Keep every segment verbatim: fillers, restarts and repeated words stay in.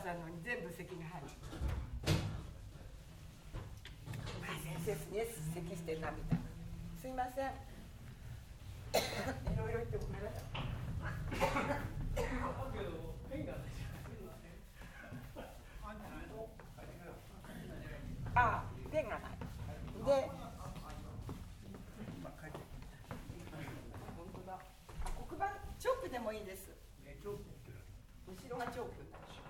さんのに全部咳が入る。まあ先生ね、咳してんなみたいな。すいません。いろいろ言ってごめんなさい。ああ、ペンがない。で、本当だ。黒板チョークでもいいです。後ろがチョーク。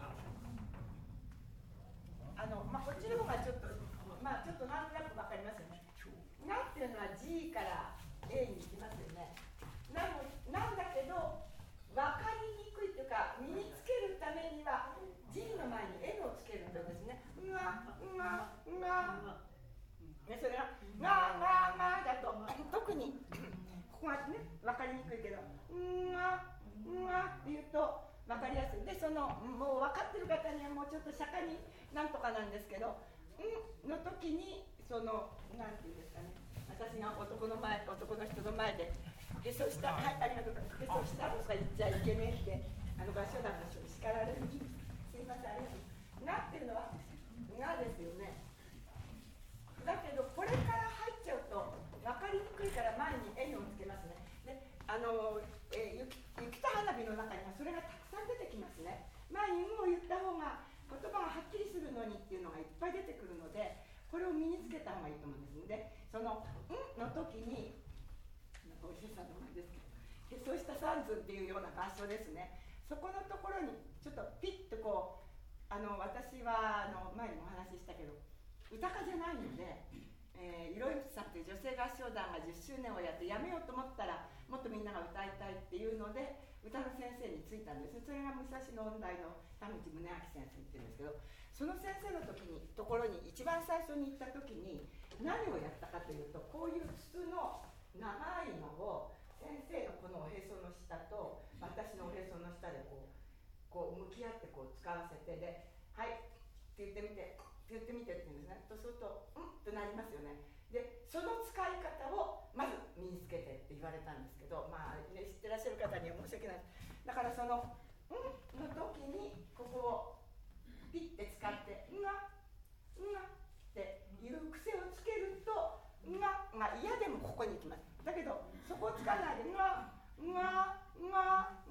あのまあこっちの方がちょっとまあちょっとなんとなくわかりますよね。なっていうのは G から A に行きますよね。なのなんだけど分かりにくいというか身につけるためには G の前に N をつけるとですね。うがうがうがね、それががががだと特にここがね分かりにくいけどうがうがっていうと分かりやすい。でそのもう分かってる方にはもうちょっと釈迦になんとかなんですけどんの時にそのなんていうんですかね、私が男の前男の人の前でへそしたはいありがとうございますへそしたとか言っちゃいけねえってあの合唱団の人に叱られるんです。すいませんありがとう。なってるのはがですよね。だけどこれから入っちゃうと分かりにくいから前に N をつけますね。であの、えー、雪, 雪と花火の中にはそれがたくさん出てきますね。前に「ん」を言った方が言葉がはっきりするのにっていうのがいっぱい出てくるのでこれを身につけた方がいいと思うんですのでその「ん」の時にお医者さんの前ですけどへそした三寸っていうような場所ですね。そこのところにちょっとピッとこうあの私はあの前にもお話ししたけど歌家じゃないので、えー、いろいろさんという女性合唱団がじゅっしゅうねんをやってやめようと思ったらもっとみんなが歌いたいっていうので歌の先生についたんです。それが武蔵野音大の田口宗明先生っていうんですけどその先生の時にところに一番最初に行った時に何をやったかというとこういう筒の長いのを先生のこのおへその下と私のおへその下でこう、こう向き合ってこう使わせてではいって言ってみてって言ってみてって言うんですね。とするとうんってなりますよね。でその使い方をまず身につけてって言われたんですけどまあ、ね、知ってらっしゃる方には申し訳ないです。だからそのうんの時にここをピッて使ってうがうがっていう癖をつけるとうがが嫌でもここに行きます。だけどそこをつかないでうがうがうが